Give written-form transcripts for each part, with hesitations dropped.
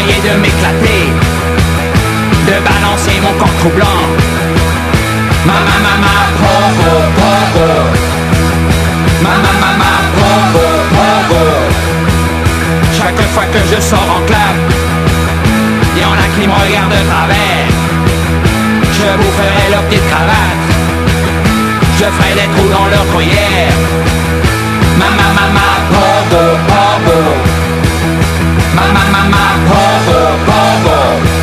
d'essayer de m'éclater, de balancer mon corps troublant. Mama, mama, pogo, pogo. Mama, mama, pogo, pogo. Chaque fois que je sors en club, y'en a qui me regardent de travers. Je vous ferai leur petite cravate, je ferai des trous dans leur gruyère. Mama, mama, pogo, pogo. Mama, mama, pogo, pogo.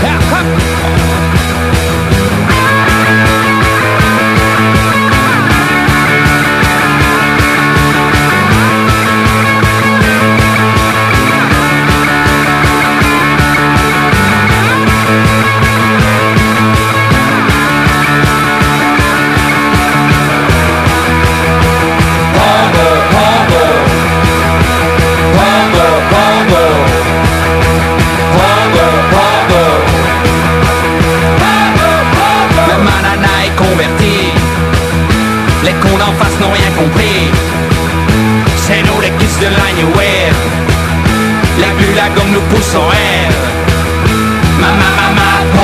Les cons d'en face n'ont rien compris. C'est nous les kids de la New Wave. La bulle, la gomme nous pousse en rêve. Mama, mama,